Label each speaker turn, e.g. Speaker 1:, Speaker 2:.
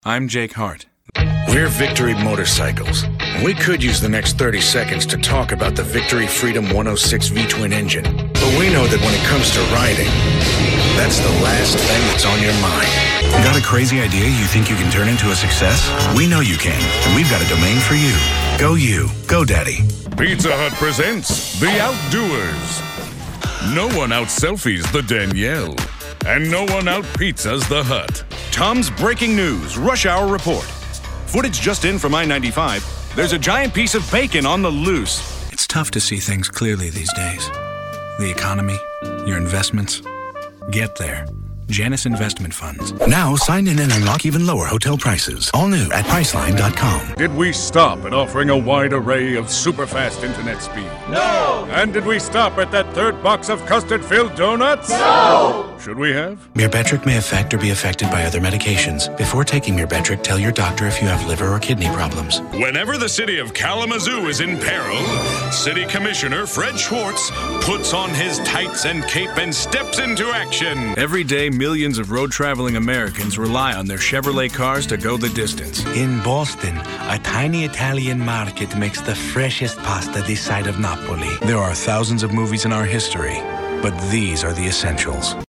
Speaker 1: I'm Jake Hart.
Speaker 2: We're Victory Motorcycles. We could use the next 30 seconds to talk about the Victory Freedom 106 V-twin engine. But we know that when it comes to riding, that's the last thing that's on your mind.
Speaker 3: Got a crazy idea you think you can turn into a success? We know you can, and we've got a domain for you. Go you. Go Daddy.
Speaker 4: Pizza Hut presents The Outdoers. No one out-selfies the Danielle, and no one out-pizzas the Hut.
Speaker 5: Tom's breaking news, rush hour report. Footage just in from I-95. There's a giant piece of bacon on the loose.
Speaker 1: It's tough to see things clearly these days. The economy, your investments. Get there. Janus Investment Funds.
Speaker 3: Now sign in and unlock even lower hotel prices. All new at Priceline.com.
Speaker 4: Did we stop at offering a wide array of super-fast internet speed? No! And did we stop at that third box of custard-filled donuts? No! Should we have?
Speaker 3: Myrbetriq may affect or be affected by other medications. Before taking Myrbetriq, tell your doctor if you have liver or kidney problems.
Speaker 4: Whenever the city of Kalamazoo is in peril, City Commissioner Fred Schwartz puts on his tights and cape and steps into action.
Speaker 1: Every day, millions of road-traveling Americans rely on their Chevrolet cars to go the distance.
Speaker 6: In Boston, a tiny Italian market makes the freshest pasta this side of Napoli.
Speaker 1: There are thousands of movies in our history, but these are the essentials.